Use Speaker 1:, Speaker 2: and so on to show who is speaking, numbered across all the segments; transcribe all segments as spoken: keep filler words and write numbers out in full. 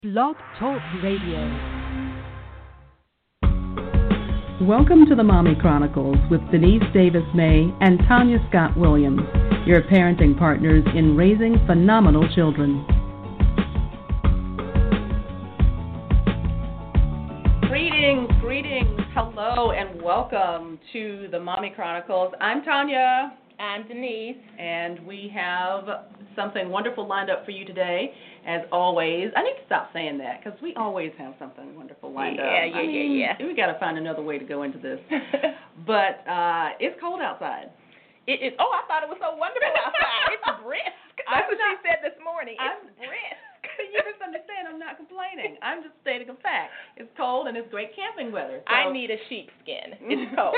Speaker 1: Blog Talk Radio.
Speaker 2: Welcome to the Mommy Chronicles with Denise Davis May and Tanya Scott Williams, your parenting partners in raising phenomenal children.
Speaker 3: Greetings, greetings, hello, and welcome to the Mommy Chronicles. I'm Tanya.
Speaker 4: I'm Denise.
Speaker 3: And we have something wonderful lined up for you today, as always. I need to stop saying that, because we always have something wonderful lined
Speaker 4: yeah,
Speaker 3: up.
Speaker 4: Yeah,
Speaker 3: I
Speaker 4: yeah,
Speaker 3: mean,
Speaker 4: yeah, yeah.
Speaker 3: We got to find another way to go into this. But uh, it's cold outside.
Speaker 4: It is. Oh, I thought it was so wonderful outside. It's brisk. That's
Speaker 3: I'm
Speaker 4: what
Speaker 3: not,
Speaker 4: she said this morning. It's
Speaker 3: I'm,
Speaker 4: brisk.
Speaker 3: You misunderstand. I'm not complaining. I'm just stating a fact. It's cold and it's great camping weather. So.
Speaker 4: I need a sheepskin. It's cold.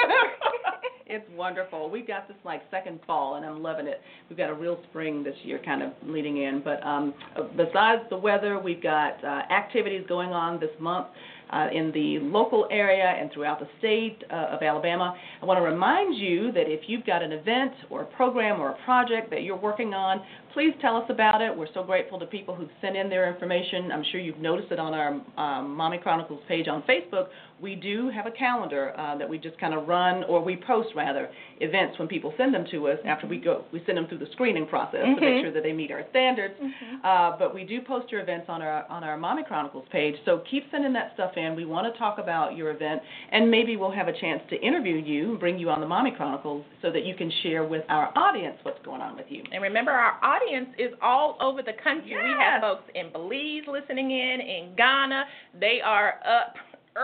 Speaker 3: It's wonderful. We've got this like second fall, and I'm loving it. We've got a real spring this year kind of leading in. But um, besides the weather, we've got uh, activities going on this month uh, in the local area and throughout the state uh, of Alabama. I want to remind you that if you've got an event or a program or a project that you're working on, please tell us about it. We're so grateful to people who've sent in their information. I'm sure you've noticed it on our um, Mommy Chronicles page on Facebook. We do have a calendar uh, that we just kind of run, or we post, rather, events when people send them to us after we go. We send them through the screening process mm-hmm. to make sure that they meet our standards. Mm-hmm. Uh, but we do post your events on our on our Mommy Chronicles page. So keep sending that stuff in. We want to talk about your event, and maybe we'll have a chance to interview you and bring you on the Mommy Chronicles so that you can share with our audience what's going on with you.
Speaker 4: And remember, our audience is all over the country.
Speaker 3: Yes.
Speaker 4: We have folks in Belize listening in, in Ghana. They are up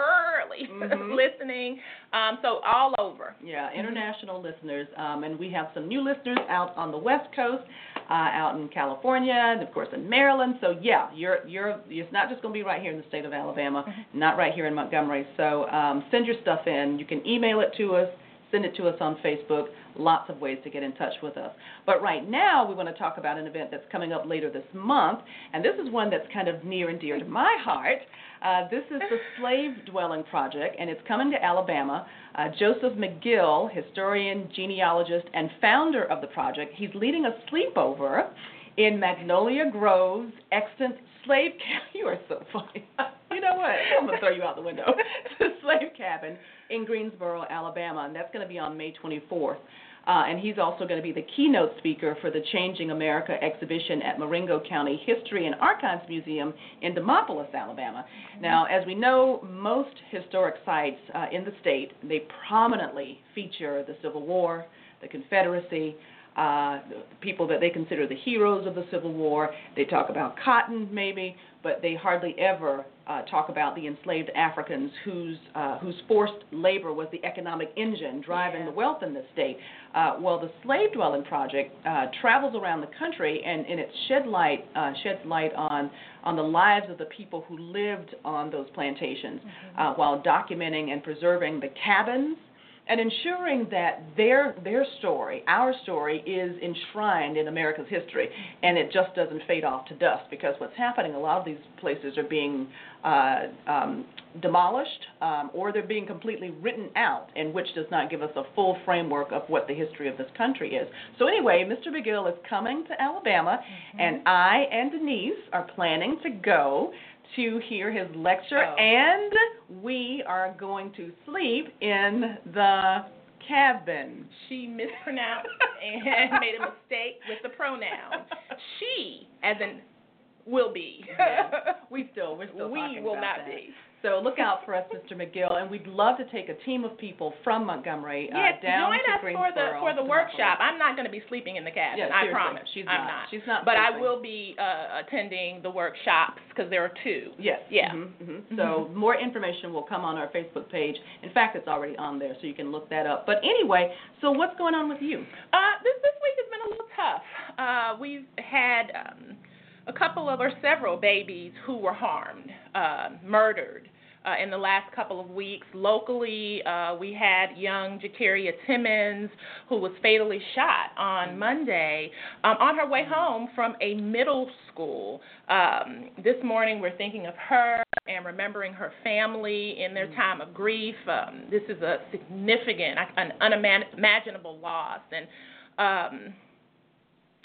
Speaker 4: early mm-hmm. listening, um, so all over.
Speaker 3: Yeah, international mm-hmm. listeners, um, and we have some new listeners out on the West Coast, uh, out in California, and of course in Maryland. So yeah, you're you're it's not just going to be right here in the state of Alabama, mm-hmm. not right here in Montgomery. So um, send your stuff in. You can email it to us. Send it to us on Facebook. Lots of ways to get in touch with us. But right now, we want to talk about an event that's coming up later this month, and this is one that's kind of near and dear to my heart. Uh, this is the Slave Dwelling Project, and it's coming to Alabama. Uh, Joseph McGill, historian, genealogist, and founder of the project, he's leading a sleepover in Magnolia Grove's extant slave camp. You are so funny. You know what? I'm going to throw you out the window. The slave cabin in Greensboro, Alabama, and that's going to be on May twenty-fourth. Uh, and he's also going to be the keynote speaker for the Changing America exhibition at Marengo County History and Archives Museum in Demopolis, Alabama. Mm-hmm. Now, as we know, most historic sites uh, in the state, they prominently feature the Civil War, the Confederacy, Uh, people that they consider the heroes of the Civil War. They talk about cotton, maybe, but they hardly ever uh, talk about the enslaved Africans whose uh, whose forced labor was the economic engine driving yeah. the wealth in this state. Uh, well, the Slave Dwelling Project uh, travels around the country, and, and it shed light uh, sheds light on on the lives of the people who lived on those plantations, mm-hmm. uh, while documenting and preserving the cabins and ensuring that their their story, our story, is enshrined in America's history, and it just doesn't fade off to dust. Because what's happening, a lot of these places are being uh, um, demolished, um, or they're being completely written out, and which does not give us a full framework of what the history of this country is. So anyway, Mister McGill is coming to Alabama, mm-hmm. and I and Denise are planning to go to hear his lecture, oh. and we are going to sleep in the cabin.
Speaker 4: She mispronounced and made a mistake with the pronoun. She, as in, will be.
Speaker 3: Yeah. We still, we're still
Speaker 4: we
Speaker 3: talking
Speaker 4: will
Speaker 3: about
Speaker 4: not
Speaker 3: that.
Speaker 4: be.
Speaker 3: So look out for us, Mister McGill, and we'd love to take a team of people from Montgomery uh,
Speaker 4: yes,
Speaker 3: down
Speaker 4: join
Speaker 3: to
Speaker 4: us for the for the workshop.
Speaker 3: Montgomery.
Speaker 4: I'm not going to be sleeping in the cabin.
Speaker 3: Yeah,
Speaker 4: I promise.
Speaker 3: She's
Speaker 4: I'm
Speaker 3: not.
Speaker 4: not.
Speaker 3: She's not.
Speaker 4: But
Speaker 3: sleeping.
Speaker 4: I will be uh, attending the workshops because there are two.
Speaker 3: Yes.
Speaker 4: Yeah.
Speaker 3: Mm-hmm, mm-hmm. So mm-hmm. more information will come on our Facebook page. In fact, it's already on there, so you can look that up. But anyway, so what's going on with you?
Speaker 4: Uh, this this week has been a little tough. Uh, we've had um, a couple of or several babies who were harmed, uh, murdered. Uh, in the last couple of weeks. Locally, uh, we had young Jakaria Timmons, who was fatally shot on Monday um, on her way home from a middle school. Um, this morning, we're thinking of her and remembering her family in their time of grief. Um, this is a significant, an unimaginable loss. And um,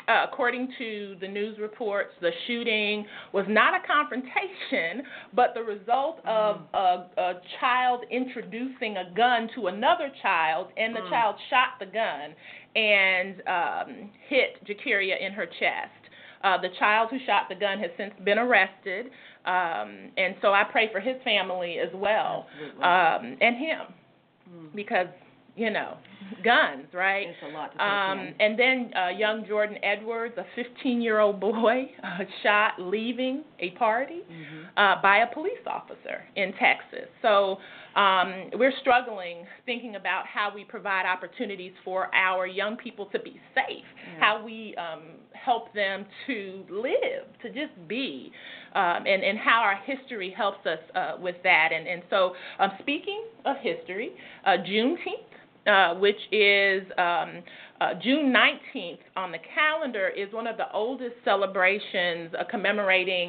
Speaker 4: uh, according to the news reports, the shooting was not a confrontation, but the result of a, a child introducing a gun to another child, and the mm. child shot the gun and um, hit Jakiria in her chest. Uh, the child who shot the gun has since been arrested, um, and so I pray for his family as well, um, and him, mm. because, you know, guns, right?
Speaker 3: It's a lot to take
Speaker 4: um,
Speaker 3: in.
Speaker 4: And then uh, young Jordan Edwards, a fifteen-year-old boy, uh, shot leaving a party mm-hmm. uh, by a police officer in Texas. So um, we're struggling thinking about how we provide opportunities for our young people to be safe, yeah. how we um, help them to live, to just be, um, and, and how our history helps us uh, with that. And, and so um, speaking of history, uh, Juneteenth, Uh, which is um, uh, June nineteenth on the calendar, is one of the oldest celebrations uh, commemorating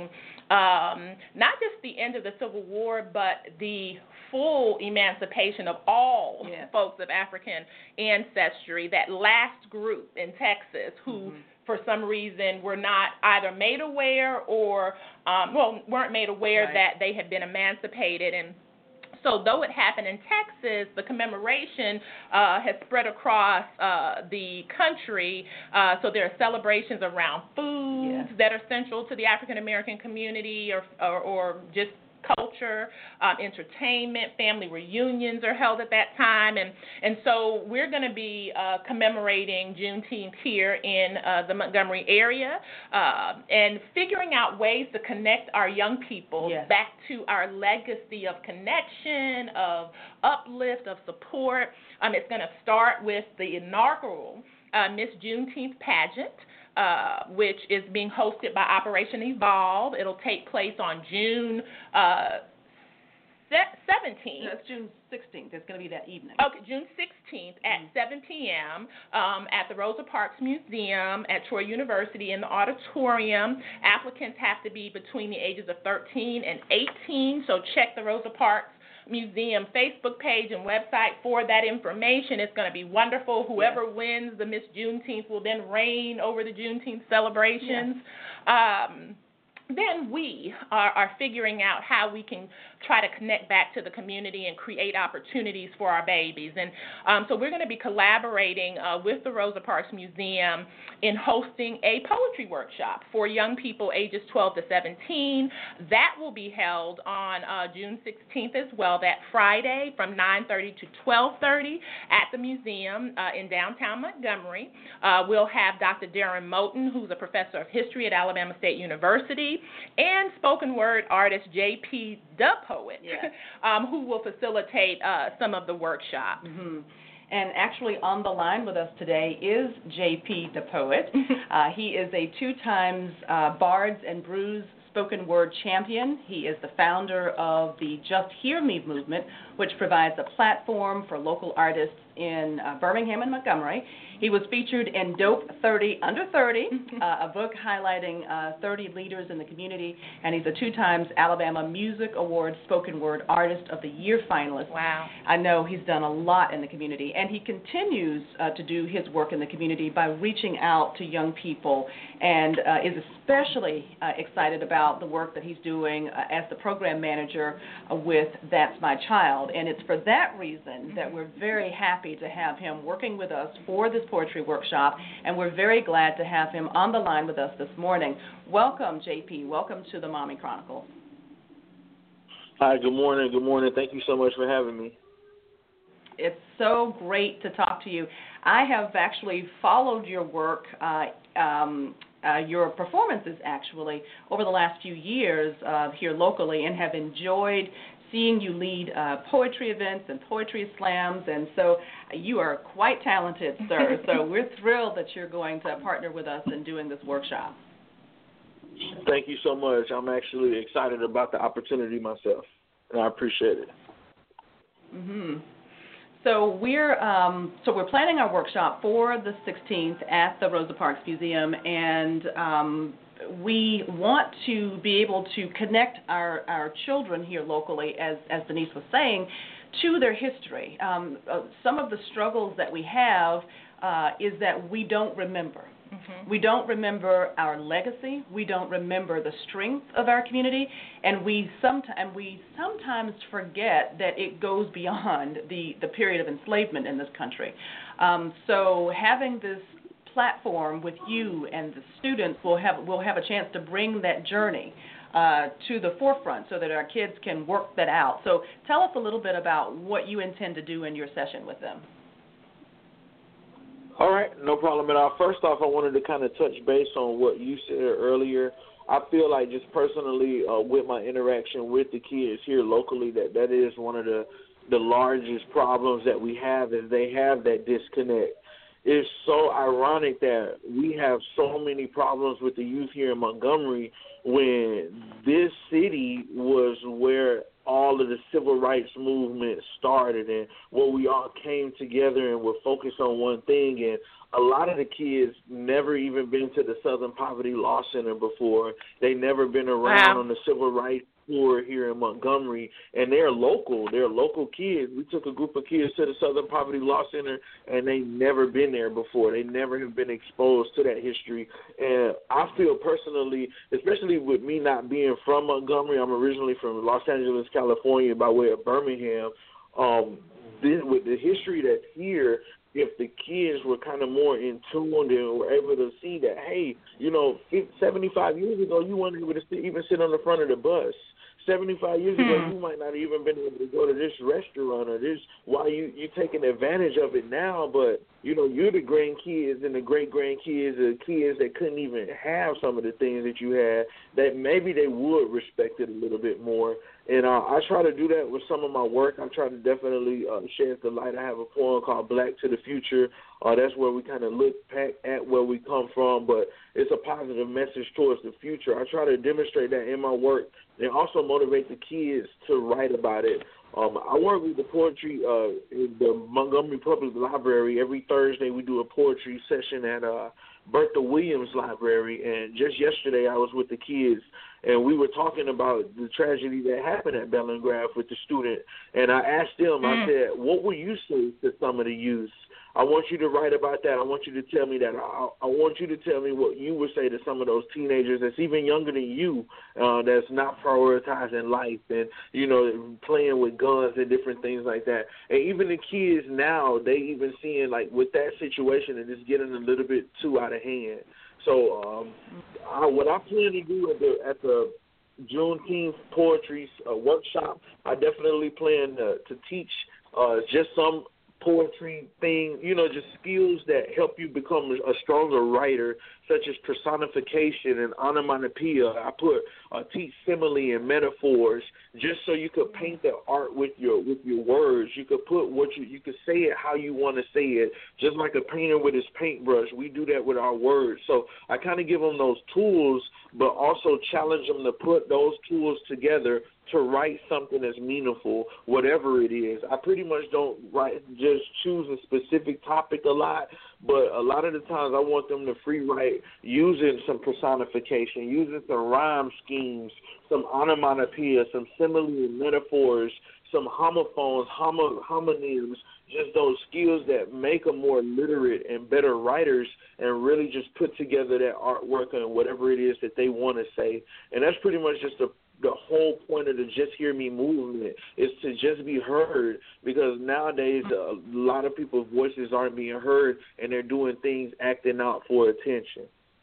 Speaker 4: um, not just the end of the Civil War, but the full emancipation of all
Speaker 3: yeah.
Speaker 4: folks of African ancestry, that last group in Texas who mm-hmm. for some reason were not either made aware or, um, well, weren't made aware
Speaker 3: right.
Speaker 4: that they had been emancipated. And so though it happened in Texas, the commemoration uh, has spread across uh, the country. Uh, so there are celebrations around foods
Speaker 3: yeah.
Speaker 4: that are central to the African American community, or, or, or just culture, um, entertainment, family reunions are held at that time. And, and so we're going to be uh, commemorating Juneteenth here in uh, the Montgomery area uh, and figuring out ways to connect our young people
Speaker 3: yes.
Speaker 4: back to our legacy of connection, of uplift, of support. Um, it's going to start with the inaugural uh, Miss Juneteenth pageant, Uh, which is being hosted by Operation Evolve. It'll take place on June uh, seventeenth.
Speaker 3: No, it's June sixteenth. It's going to be that evening.
Speaker 4: Okay, June sixteenth at mm-hmm. seven p.m. Um, at the Rosa Parks Museum at Troy University in the auditorium. Applicants have to be between the ages of thirteen and eighteen, so check the Rosa Parks Museum Facebook page and website for that information. It's going to be wonderful. Whoever yes. wins the Miss Juneteenth will then reign over the Juneteenth celebrations. Yes. Um, then we are, are figuring out how we can try to connect back to the community and create opportunities for our babies. And um, so we're going to be collaborating uh, with the Rosa Parks Museum in hosting a poetry workshop for young people ages twelve to seventeen. That will be held on uh, June sixteenth as well, that Friday from nine thirty to twelve thirty at the museum uh, in downtown Montgomery. Uh, we'll have Doctor Darren Moten, who's a professor of history at Alabama State University, and spoken word artist J P the Poet,
Speaker 3: yeah.
Speaker 4: um, who will facilitate uh, some of the workshop.
Speaker 3: Mm-hmm. And actually on the line with us today is J P the Poet. uh, he is a two times uh, Bards and Brews spoken word champion. He is the founder of the Just Hear Me movement, which provides a platform for local artists in uh, Birmingham and Montgomery. He was featured in Dope thirty Under thirty, uh, a book highlighting uh, thirty leaders in the community, and he's a two times Alabama Music Award Spoken Word Artist of the Year finalist.
Speaker 4: Wow.
Speaker 3: I know he's done a lot in the community, and he continues uh, to do his work in the community by reaching out to young people, and uh, is especially uh, excited about the work that he's doing uh, as the program manager uh, with That's My Child. And it's for that reason that we're very happy to have him working with us for this poetry workshop, and we're very glad to have him on the line with us this morning. Welcome, J P. Welcome to the Mommy Chronicles.
Speaker 5: Hi, good morning. Good morning. Thank you so much for having me.
Speaker 3: It's so great to talk to you. I have actually followed your work, uh, um, uh, your performances actually, over the last few years uh, here locally, and have enjoyed seeing you lead uh, poetry events and poetry slams, and so you are quite talented, sir. So we're thrilled that you're going to partner with us in doing this workshop.
Speaker 5: Thank you so much. I'm actually excited about the opportunity myself, and I appreciate it.
Speaker 3: Mm-hmm. So we're um, so we're planning our workshop for the sixteenth at the Rosa Parks Museum, and um, we want to be able to connect our, our children here locally, as, as Denise was saying, to their history. Um, uh, some of the struggles that we have uh, is that we don't remember. Mm-hmm. We don't remember our legacy. We don't remember the strength of our community, and we sometimes we sometimes forget that it goes beyond the, the period of enslavement in this country. Um, so having this platform with you and the students will have will have a chance to bring that journey uh, to the forefront so that our kids can work that out. So tell us a little bit about what you intend to do in your session with them.
Speaker 5: All right, no problem at all. First off, I wanted to kind of touch base on what you said earlier. I feel like just personally uh, with my interaction with the kids here locally, that that is one of the, the largest problems that we have is they have that disconnect. It's so ironic that we have so many problems with the youth here in Montgomery when this city was where all of the civil rights movement started and where we all came together and were focused on one thing. And a lot of the kids never even been to the Southern Poverty Law Center before. They never been around
Speaker 4: wow.
Speaker 5: on the civil rights tour here in Montgomery, and they're local. They're local kids. We took a group of kids to the Southern Poverty Law Center, and they never been there before. They never have been exposed to that history. And I feel personally, especially with me not being from Montgomery, I'm originally from Los Angeles, California, by way of Birmingham. Um, this, with the history that's here, if the kids were kind of more in tune and were able to see that, hey, you know, seventy-five years ago, you weren't able to sit, even sit on the front of the bus. seventy-five years ago,
Speaker 4: hmm.
Speaker 5: you might not even been able to go to this restaurant or this. Why you you taking advantage of it now? But you know, you're the grandkids and the great grandkids, the kids that couldn't even have some of the things that you had. That maybe they would respect it a little bit more. And uh, I try to do that with some of my work. I try to definitely uh, shed the light. I have a poem called Black to the Future. Uh, that's where we kind of look back at where we come from, but it's a positive message towards the future. I try to demonstrate that in my work and also motivate the kids to write about it. Um, I work with the poetry uh, in the Montgomery Public Library. Every Thursday we do a poetry session at uh, Bertha Williams Library, and just yesterday I was with the kids, and we were talking about the tragedy that happened at Bellingraph with the student, and I asked them, mm. I said, what will you say to some of the youth? I want you to write about that. I want you to tell me that. I, I want you to tell me what you would say to some of those teenagers that's even younger than you, uh, that's not prioritizing life and, you know, playing with guns and different things like that. And even the kids now, they even seeing, like, with that situation, and it's getting a little bit too out of hand. So um, I, what I plan to do at the, at the Juneteenth Poetry uh, Workshop, I definitely plan to, to teach uh, just some poetry thing, you know, just skills that help you become a stronger writer, such as personification and onomatopoeia. I put uh, teach simile and metaphors, just so you could paint the art with your with your words. You could put what you you could say it how you want to say it, just like a painter with his paintbrush. We do that with our words. So I kind of give them those tools, but also challenge them to put those tools together to write something that's meaningful, whatever it is. I pretty much don't write, just choose a specific topic a lot, but a lot of the times I want them to free write using some personification, using some rhyme schemes, some onomatopoeia, some simile and metaphors, some homophones, homo, homonyms, just those skills that make them more literate and better writers and really just put together that artwork and whatever it is that they want to say. And that's pretty much just a the whole point of the Just Hear Me movement is to just be heard, because nowadays a lot of people's voices aren't being heard and they're doing things acting out for attention.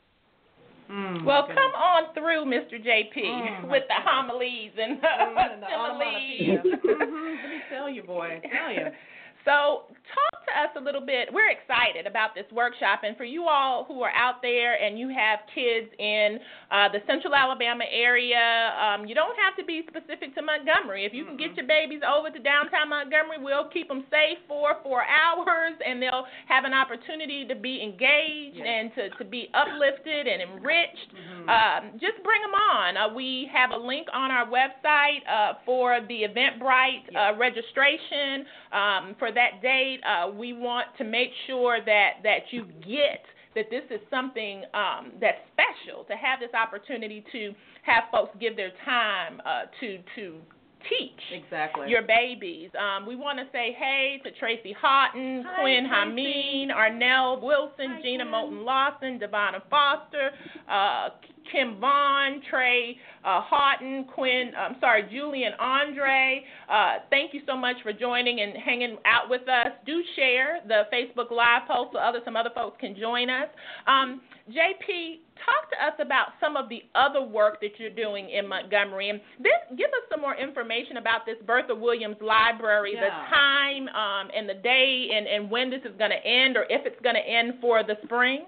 Speaker 3: Mm,
Speaker 4: well,
Speaker 3: okay.
Speaker 4: come on through, Mister J P,
Speaker 3: mm,
Speaker 4: with the homilies and
Speaker 3: mm, the
Speaker 4: similes.
Speaker 3: mm-hmm. Let me tell you, boy, tell you.
Speaker 4: So talk to us a little bit. We're excited about this workshop, and for you all who are out there and you have kids in uh, the central Alabama area, um, you don't have to be specific to Montgomery. If you can get your babies over to downtown Montgomery, we'll keep them safe for four hours, and they'll have an opportunity to be engaged yes. and to, to be uplifted and enriched. Mm-hmm. Um, just bring them on. Uh, we have a link on our website uh, for the Eventbrite yes. uh, registration um, for that date. Uh, we want to make sure that, that you get that this is something um, that's special, to have this opportunity to have folks give their time uh, to to teach
Speaker 3: exactly.
Speaker 4: your babies. Um, we want to say hey to Tracy Houghton,
Speaker 3: Hi,
Speaker 4: Quinn
Speaker 3: Tracy.
Speaker 4: Hameen, Arnell Wilson,
Speaker 3: Hi,
Speaker 4: Gina
Speaker 3: Quinn.
Speaker 4: Moulton Lawson, Devonna Foster, uh, Kim Vaughn, Trey uh, Houghton, Quinn, I'm sorry, Julian Andre. Uh, thank you so much for joining and hanging out with us. Do share the Facebook Live post so other, some other folks can join us. Um, J P, talk to us about some of the other work that you're doing in Montgomery. And this, give us some more information about this Bertha Williams Library,
Speaker 3: Yeah.
Speaker 4: the time um, and the day and, and when this is going to end, or if it's going to end for the spring.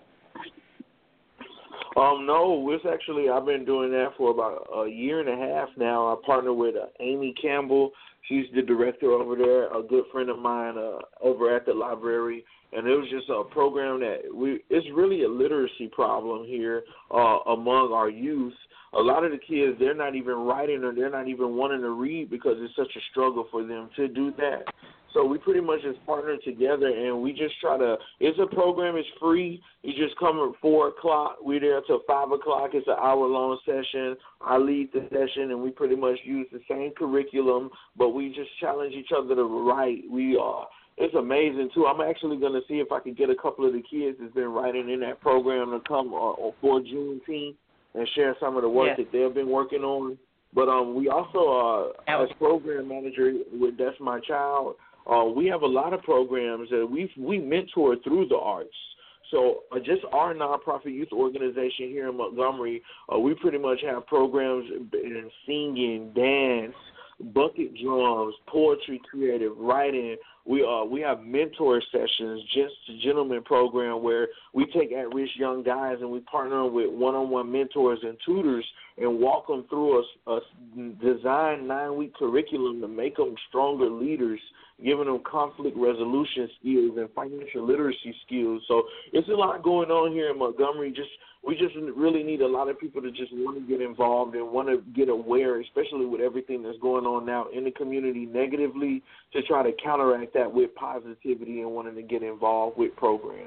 Speaker 5: Um, no, it's actually, I've been doing that for about a year and a half now. I partner with uh, Amy Campbell. She's the director over there, a good friend of mine uh, over at the library. And it was just a program that we, it's really a literacy problem here uh, among our youth. A lot of the kids, they're not even writing or they're not even wanting to read because it's such a struggle for them to do that. So we pretty much just partner together, and we just try to, it's a program, it's free. You just come at four o'clock. We're there till five o'clock. It's an hour-long session. I lead the session, and we pretty much use the same curriculum, but we just challenge each other to write. We are. It's amazing, too. I'm actually going to see if I can get a couple of the kids that's been writing in that program to come uh, for Juneteenth and share some of the work
Speaker 3: yes.
Speaker 5: that they've been working on. But um, we also, uh, as program manager with That's My Child, uh, we have a lot of programs that we we mentor through the arts. So uh, just our nonprofit youth organization here in Montgomery, uh, we pretty much have programs in singing, dance, bucket drums, poetry, creative writing. We uh we have mentor sessions, just a gentleman program where we take at-risk young guys and we partner with one-on-one mentors and tutors and walk them through a, a design nine-week curriculum to make them stronger leaders, giving them conflict resolution skills and financial literacy skills. So it's a lot going on here in Montgomery. Just we just really need a lot of people to just want to get involved and want to get aware, especially with everything that's going on now in the community negatively, to try to counteract that with positivity and wanting to get involved with programs.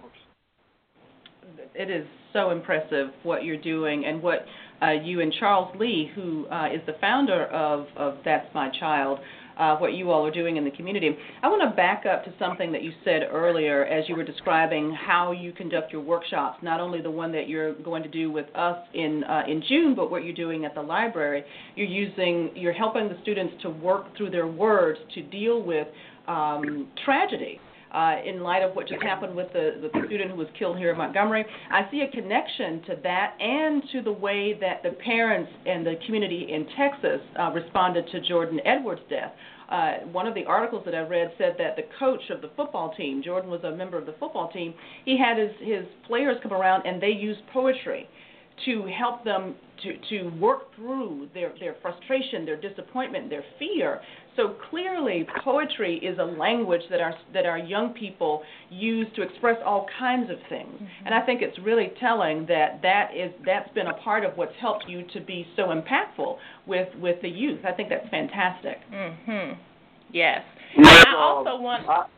Speaker 3: It is so impressive what you're doing and what uh, you and Charles Lee, who uh, is the founder of, of That's My Child, Uh, what you all are doing in the community. I want to back up to something that you said earlier as you were describing how you conduct your workshops, not only the one that you're going to do with us in uh, in June, but what you're doing at the library. You're using, you're helping the students to work through their words to deal with um, tragedy. Uh, in light of what just happened with the, the student who was killed here in Montgomery, I see a connection to that and to the way that the parents and the community in Texas uh, responded to Jordan Edwards' death. Uh, one of the articles that I read said that the coach of the football team, Jordan was a member of the football team, he had his, his players come around and they used poetry to help them to, to work through their, their frustration, their disappointment, their fear. So clearly poetry is a language that our, that our young people use to express all kinds of things. Mm-hmm. And I think it's really telling that, that is, that's been a part of what's helped you to be so impactful with, with the youth. I think that's fantastic.
Speaker 4: Mm-hmm. Yes.
Speaker 5: Yes,
Speaker 4: I also
Speaker 5: um,
Speaker 4: want...
Speaker 5: I,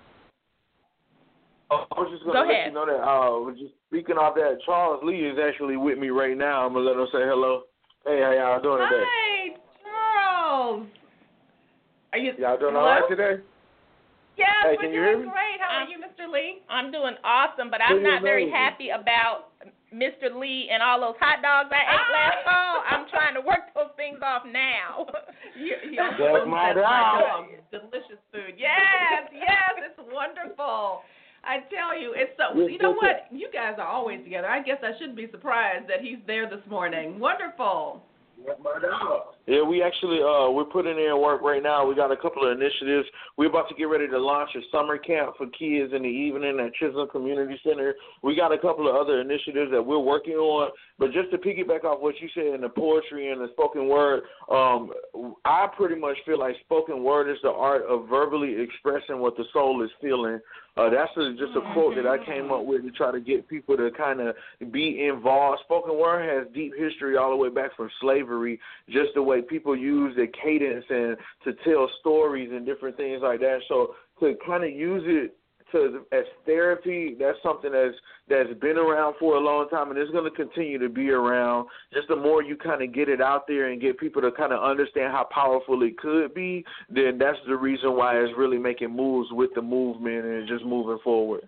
Speaker 5: I was just going
Speaker 4: Go
Speaker 5: to let
Speaker 4: ahead.
Speaker 5: you know that, uh, just speaking of that, Charles Lee is actually with me right now. I'm going to let him say hello. Hey, how y'all doing today?
Speaker 3: Hi, Charles. Are you,
Speaker 5: Y'all doing
Speaker 3: hello?
Speaker 5: all right today?
Speaker 3: Yes,
Speaker 5: Hey,
Speaker 3: we're
Speaker 5: can you hear
Speaker 3: doing
Speaker 5: me?
Speaker 3: great. How
Speaker 4: Um,
Speaker 3: are you, Mister Lee?
Speaker 4: I'm doing awesome, but I'm
Speaker 5: Pretty
Speaker 4: not very
Speaker 5: amazing.
Speaker 4: happy about Mister Lee and all those hot dogs I ate last fall. I'm trying to work those things off now.
Speaker 3: You, you,
Speaker 5: That's my
Speaker 3: that's
Speaker 5: dog.
Speaker 3: Delicious food. Yes, yes, it's wonderful. I tell you, it's so.
Speaker 5: Yes,
Speaker 3: You know
Speaker 5: yes,
Speaker 3: what? You guys are always together. I guess I shouldn't be surprised that he's there this morning. Wonderful.
Speaker 5: Yeah, we actually uh we're putting in work right now. We got a couple of initiatives. We're about to get ready to launch a summer camp for kids in the evening at Chisholm Community Center. We got a couple of other initiatives that we're working on. But just to piggyback off what you said in the poetry and the spoken word, um, I pretty much feel like spoken word is the art of verbally expressing what the soul is feeling. Uh, that's a, just a quote that I came up with to try to get people to kind of be involved. Spoken word has deep history all the way back from slavery, just the way people use the cadence and to tell stories and different things like that. So to kind of use it to as therapy, that's something that's that's been around for a long time, and it's going to continue to be around. Just the more you kind of get it out there and get people to kind of understand how powerful it could be, then that's the reason why it's really making moves with the movement and just moving forward.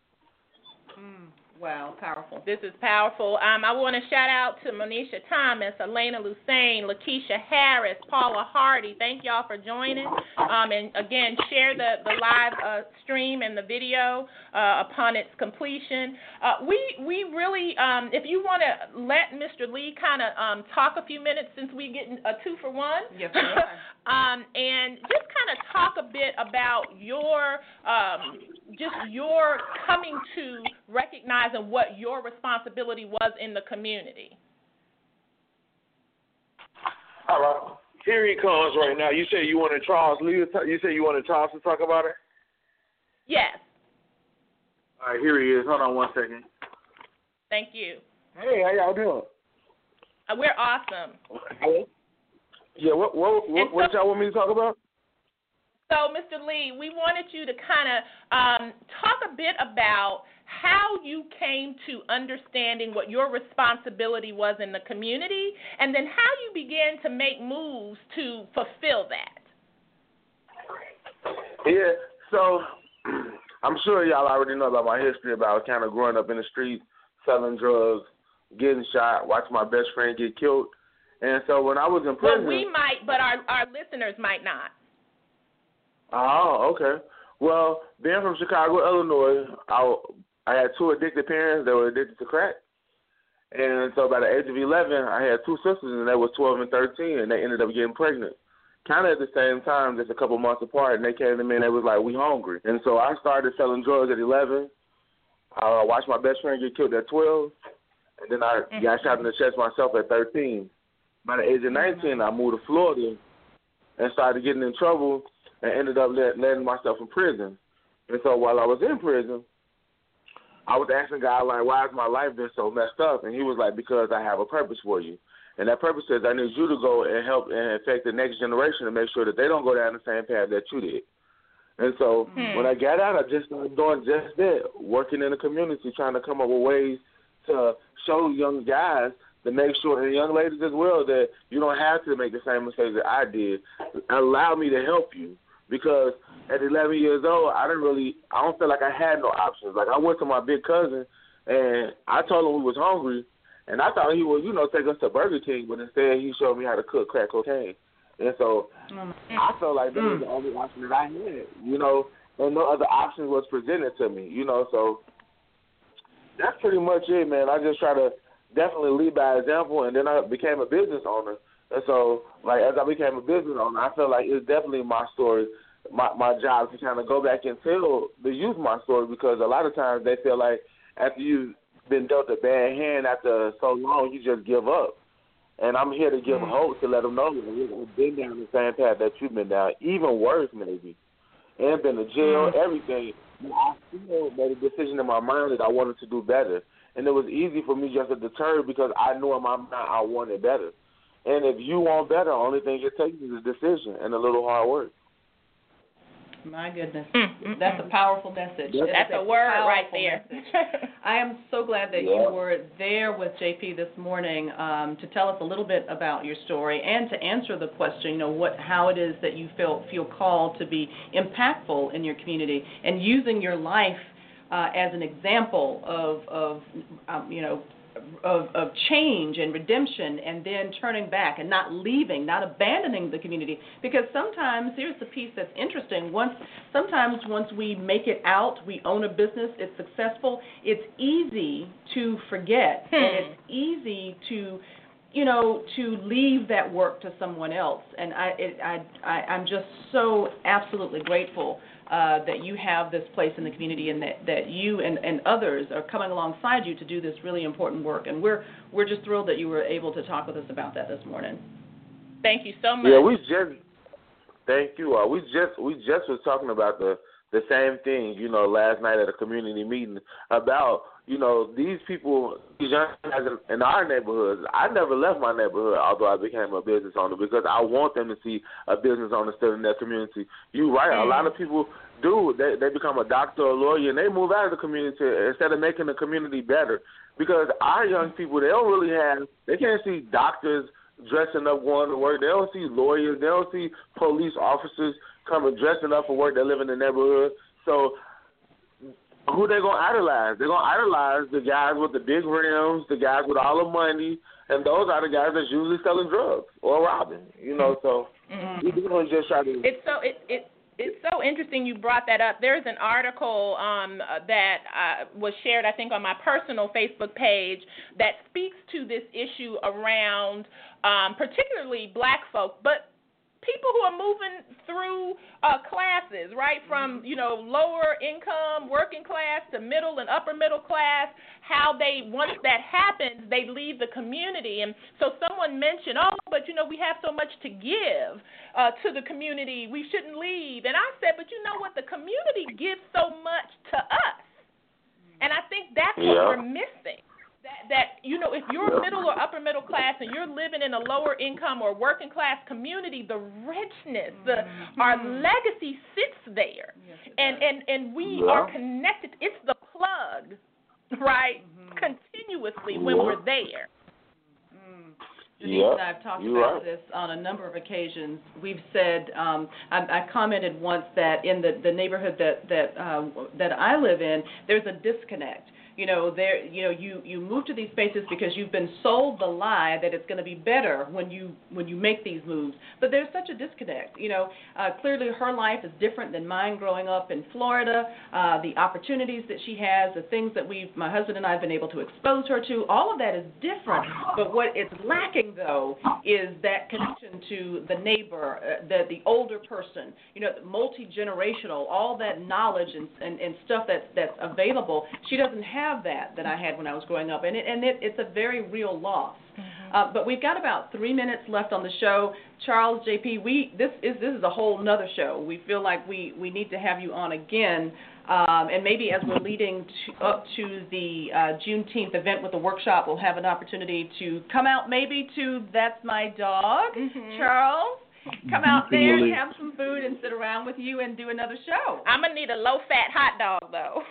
Speaker 3: Wow, powerful.
Speaker 4: This is powerful. Um, I want to shout out to Monisha Thomas, Elena Lusain, Lakeisha Harris, Paula Hardy. Thank y'all for joining. Um, and, again, share the, the live uh, stream and the video uh, upon its completion. Uh, we we really, um, if you want to let Mister Lee kind of um, talk a few minutes since we get a two for one.
Speaker 3: Yes, ma'am.
Speaker 4: um, and just kind of talk a bit about your, um, just your coming to recognize and what your responsibility was in the community.
Speaker 5: All right. Here he comes right now. You say you wanted Charles Lee to talk, you say you wanted Charles to talk about it?
Speaker 4: Yes.
Speaker 5: All right, here he is. Hold on one second.
Speaker 4: Thank you.
Speaker 5: Hey, how y'all doing?
Speaker 4: Uh, we're awesome.
Speaker 5: Yeah, what what what,
Speaker 4: so,
Speaker 5: what y'all want me to talk about?
Speaker 4: So, Mister Lee, we wanted you to kind of um, talk a bit about how you came to understanding what your responsibility was in the community, and then how you began to make moves to fulfill that.
Speaker 5: Yeah, so I'm sure y'all already know about my history about kind of growing up in the street, selling drugs, getting shot, watching my best friend get killed. And so when I was in prison...
Speaker 4: Well, we might, but our, our listeners might not.
Speaker 5: Oh, okay. Well, being from Chicago, Illinois, I, I had two addicted parents that were addicted to crack. And so by the age of eleven, I had two sisters, and they were twelve and thirteen, and they ended up getting pregnant. Kind of at the same time, just a couple months apart, and they came to me and they was like, we hungry. And so I started selling drugs at eleven. I watched my best friend get killed at twelve, and then I mm-hmm. got shot in the chest myself at thirteen. By the age of nineteen, I moved to Florida and started getting in trouble and ended up let, letting myself in prison. And so while I was in prison, I was asking God, like, why has my life been so messed up? And he was like, because I have a purpose for you. And that purpose says I need you to go and help and affect the next generation to make sure that they don't go down the same path that you did. And so hmm. when I got out, I just started doing just that, working in the community, trying to come up with ways to show young guys to make sure, and young ladies as well, that you don't have to make the same mistakes that I did. Allow me to help you. Because at eleven years old, I didn't really, I don't feel like I had no options. Like, I went to my big cousin, and I told him we was hungry, and I thought he would, you know, take us to Burger King, but instead he showed me how to cook crack cocaine. And so mm. I felt like that mm. was the only option that I had, you know, and no other options was presented to me, you know. So that's pretty much it, man. I just try to definitely lead by example, and then I became a business owner. And so, like, as I became a business owner, I feel like it's definitely my story, my my job to kind of go back and tell the youth my story, because a lot of times they feel like after you've been dealt a bad hand after so long, you just give up. And I'm here to give mm-hmm. hope to let them know that we've been down the same path that you've been down, even worse maybe, and been to jail, mm-hmm. everything. I still made a decision in my mind that I wanted to do better. And it was easy for me just to deter because I knew in my mind I wanted better. And if you want better, the only thing it takes is a decision and a little hard work.
Speaker 3: My goodness. Mm-hmm. That's a powerful message.
Speaker 4: That's, That's a, a word right there.
Speaker 3: I am so glad that yeah. you were there with J P this morning um, to tell us a little bit about your story and to answer the question, you know, what, how it is that you feel, feel called to be impactful in your community and using your life uh, as an example of, of um, you know, Of, of change and redemption, and then turning back and not leaving, not abandoning the community. Because sometimes, here's the piece that's interesting, once sometimes once we make it out, we own a business, it's successful, it's easy to forget, hmm. and it's easy to, you know, to leave that work to someone else. And I, it, I, I, I'm just so absolutely grateful Uh, that you have this place in the community, and that, that you and, and others are coming alongside you to do this really important work. And we're we're just thrilled that you were able to talk with us about that this morning.
Speaker 4: Thank you so much.
Speaker 5: Yeah, we just thank you all. We just we just was talking about the the same thing, you know, last night at a community meeting about you know, these people, these young guys in, in our neighborhoods, I never left my neighborhood, although I became a business owner, because I want them to see a business owner still in their community. You're right. Mm. A lot of people do. They, they become a doctor or a lawyer, and they move out of the community instead of making the community better. Because our young people, they don't really have, they can't see doctors dressing up going to work. They don't see lawyers. They don't see police officers coming dressing up for work that live in the neighborhood. So who they going to idolize? They're going to idolize the guys with the big rims, the guys with all the money, and those are the guys that's usually selling drugs or robbing, you know. So
Speaker 4: mm-hmm.
Speaker 5: we're going to just try to...
Speaker 4: It's so... It, it, It's so interesting you brought that up. There's an article um, that uh, was shared, I think, on my personal Facebook page that speaks to this issue around um, particularly black folk, but people who are moving through uh, classes, right, from, you know, lower income, working class to middle and upper middle class, how they, once that happens, they leave the community. And so someone mentioned, oh, but, you know, we have so much to give uh, to the community. We shouldn't leave. And I said, but you know what? The community gives so much to us. And I think that's what
Speaker 5: yeah.
Speaker 4: we're missing. That, that, you know, if you're middle or upper middle class and you're living in a lower income or working class community, the richness, the mm-hmm. our legacy sits there. Yes, and, and, and we
Speaker 5: yeah.
Speaker 4: are connected. It's the plug, right, mm-hmm. continuously when
Speaker 5: yeah.
Speaker 4: we're there.
Speaker 3: Denise
Speaker 5: yep.
Speaker 3: and I have talked
Speaker 5: You're
Speaker 3: about
Speaker 5: right.
Speaker 3: this on a number of occasions. We've said, um, I, I commented once that in the, the neighborhood that that uh, that I live in, there's a disconnect. You know, there. You know, you, you move to these spaces because you've been sold the lie that it's going to be better when you when you make these moves. But there's such a disconnect. You know, uh, clearly her life is different than mine growing up in Florida. Uh, the opportunities that she has, the things that we, my husband and I, have been able to expose her to, all of that is different. But what it's lacking, though, is that connection to the neighbor, uh, the the older person. You know, multi-generational, all that knowledge and and, and stuff that's that's available. She doesn't have have that that I had when I was growing up, and it, and it, it's a very real loss. Mm-hmm. Uh, but we've got about three minutes left on the show. Charles, J P, we this is this is a whole nother show. We feel like we, we need to have you on again, um, and maybe as we're leading to, up to the uh, Juneteenth event with the workshop, we'll have an opportunity to come out maybe to That's My Dog, mm-hmm. Charles. Come out there and have some food and sit around with you and do another show.
Speaker 4: I'm going to need a low-fat hot dog, though.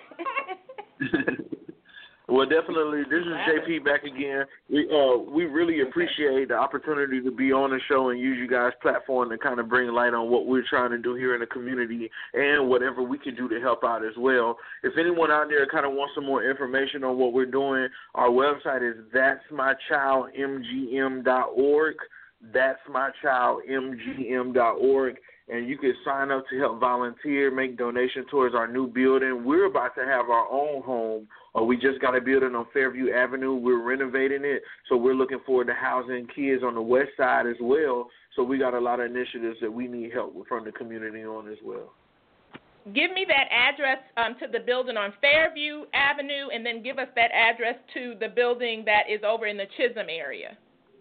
Speaker 5: Well, definitely. This is J P back again. We uh we really appreciate the opportunity to be on the show and use you guys' platform to kind of bring light on what we're trying to do here in the community and whatever we can do to help out as well. If anyone out there kind of wants some more information on what we're doing, our website is that's my child m g m dot org. that's my child m g m dot org. And you can sign up to help volunteer, make donations towards our new building. We're about to have our own home. Uh, we just got a building on Fairview Avenue. We're renovating it, so we're looking forward to housing kids on the west side as well. So we got a lot of initiatives that we need help from the community on as well.
Speaker 4: Give me that address um, to the building on Fairview Avenue, and then give us that address to the building that is over in the Chisholm area.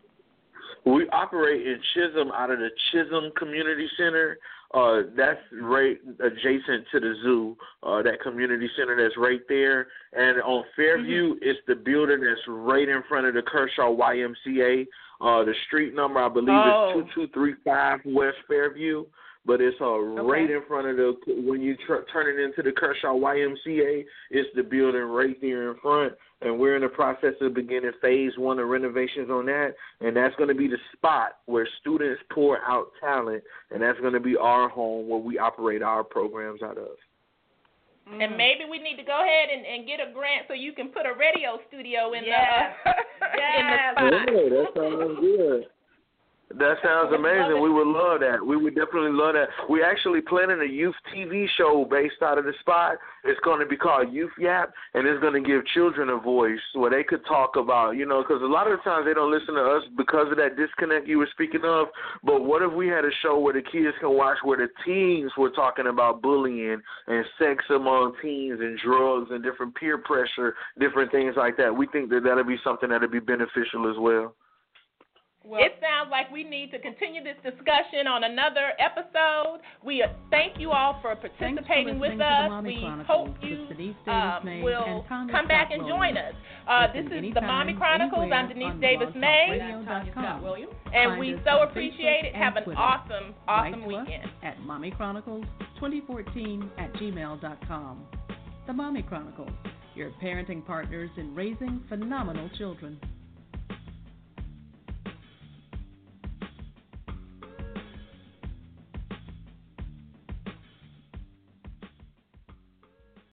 Speaker 5: We operate in Chisholm out of the Chisholm Community Center. Uh, that's right adjacent to the zoo, uh, that community center that's right there. And on Fairview, mm-hmm. it's the building that's right in front of the Kershaw Y M C A. Uh, the street number, I believe, oh. is two two three five West Fairview. But it's uh, okay. right in front of the, when you tr- turn it into the Kershaw Y M C A, it's the building right there in front. And we're in the process of beginning phase one of renovations on that. And that's going to be the spot where students pour out talent. And that's going to be our home where we operate our programs out of.
Speaker 4: And maybe we need to go ahead and, and get a grant so you can put a radio studio in
Speaker 3: yes.
Speaker 4: the,
Speaker 3: yes.
Speaker 4: in the spot.
Speaker 5: Yeah, that sounds good. That sounds amazing. We would love that. We would definitely love that. We're actually planning a youth T V show based out of the spot. It's going to be called Youth Yap, and it's going to give children a voice where they could talk about, you know, because a lot of the times they don't listen to us because of that disconnect you were speaking of. But what if we had a show where the kids can watch where the teens were talking about bullying and sex among teens and drugs and different peer pressure, different things like that? We think that that would be something that would be beneficial as well.
Speaker 3: Well,
Speaker 4: it sounds like we need to continue this discussion on another episode. We uh, thank you all for participating
Speaker 2: for
Speaker 4: with
Speaker 2: us.
Speaker 4: We
Speaker 2: Chronicles
Speaker 4: hope you um, will come back and join us. Uh, this is the Mommy Chronicles. I'm Denise Davis May.
Speaker 3: I'm Tanya Scott Williams.
Speaker 4: And
Speaker 2: Find
Speaker 4: we
Speaker 2: us
Speaker 4: so
Speaker 2: on
Speaker 4: appreciate
Speaker 2: Facebook
Speaker 4: it. Have
Speaker 2: and
Speaker 4: an
Speaker 2: Twitter.
Speaker 4: awesome, awesome
Speaker 2: Write to us
Speaker 4: weekend.
Speaker 2: at Mommy Chronicles twenty fourteen at gmail dot com. The Mommy Chronicles, your parenting partners in raising phenomenal children.